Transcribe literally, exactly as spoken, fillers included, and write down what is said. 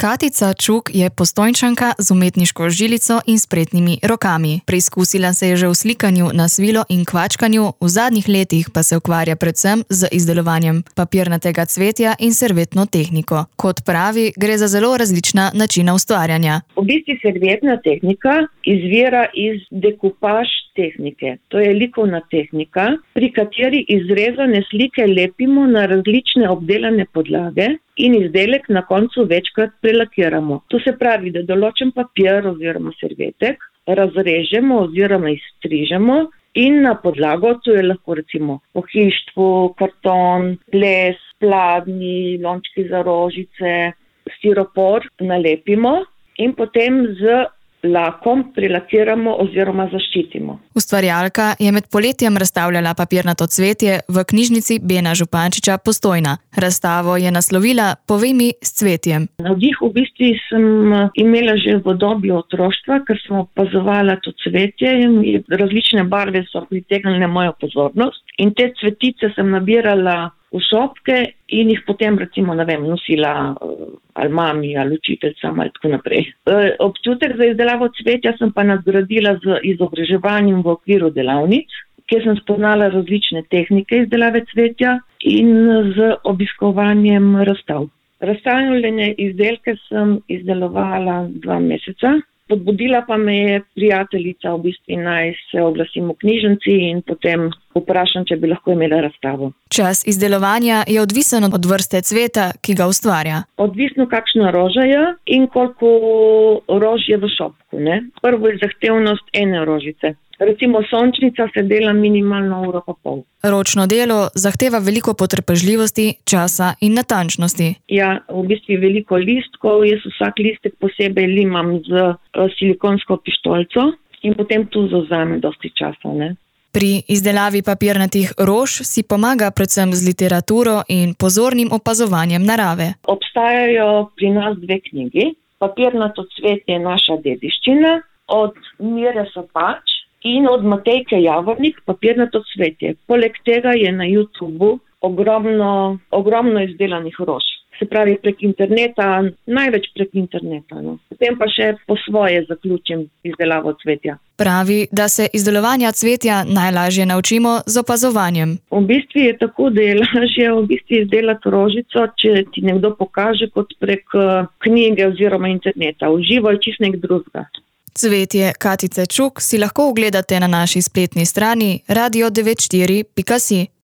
Katica Čuk je Postojnčanka z umetniško žilico in spretnimi rokami. Preizkusila se je že v slikanju na svilo in kvačkanju, v zadnjih letih pa se ukvarja predvsem z izdelovanjem papirnatega cvetja in servetno tehniko. Kot pravi, gre za zelo različna načina ustvarjanja. V bistvu servetna tehnika izvira iz dekupaž tehnike. To je likovna tehnika, pri kateri izrezane slike lepimo na različne obdelane podlage in izdelek na koncu večkrat prelakiramo. To se pravi, da določen papir oziroma servetek razrežemo oziroma izstrižemo in na podlago, to je lahko recimo pohištvo, karton, les, pladnji, lončki za rožice, stiropor nalepimo in potem z lakom prilakiramo oziroma zaščitimo. Ustvarjalka je med poletjem razstavljala papirnato cvetje v knjižnici Bena Župančiča Postojna. Razstavo je naslovila Povej mi s cvetjem. Navdih v bistvu sem imela že v dobi otroštva, ker sem opazovala to cvetje in različne barve so pritegnile mojo pozornost. In te cvetice sem nabirala v šopke in jih potem recimo, ne vem, nosila ali mami ali učiteljcam ali tako naprej. Občutek za izdelavo cvetja sem pa nadgradila z izobraževanjem v okviru delavnic, kjer sem spoznala različne tehnike izdelave cvetja in z obiskovanjem razstav. Razstavljene izdelke sem izdelovala dva meseca. Podbudila pa me je prijateljica, v bistvu naj se oglasim v knjižnici in potem vprašam, če bi lahko imela razstavo. Čas izdelovanja je odvisen od vrste cveta, ki ga ustvarja. Odvisno, kakšna roža je in koliko rož je v šopku. Ne? Prvo je zahtevnost ene rožice. Recimo sončnica se dela minimalno uro pa pol. Ročno delo zahteva veliko potrpežljivosti, časa in natančnosti. Ja, v bistvu veliko listkov. Jaz vsak listek posebej limam z silikonsko pištolco in potem tu zavzame dosti časa. Ne? Pri izdelavi papirnatih rož si pomaga predvsem z literaturo in pozornim opazovanjem narave. Obstajajo pri nas dve knjigi. Papirnato cvetje je naša dediščina od Mire Sopač in od Matejke Javornik Papirnato cvetje. Poleg tega je na YouTubu ogromno, ogromno izdelanih rož. Se pravi prek interneta, največ prek interneta. No. Potem pa še po svoje zaključim izdelavo cvetja. Pravi, da se izdelovanja cvetja najlažje naučimo z opazovanjem. V bistvu je tako, da je lažje v bistvu izdelati rožico, če ti nekdo pokaže kot prek knjige oziroma interneta. V živo je čisto nek drugega. Cvetje Katice Čuk si lahko ogledate na naši spletni strani radio devet štiri pika si.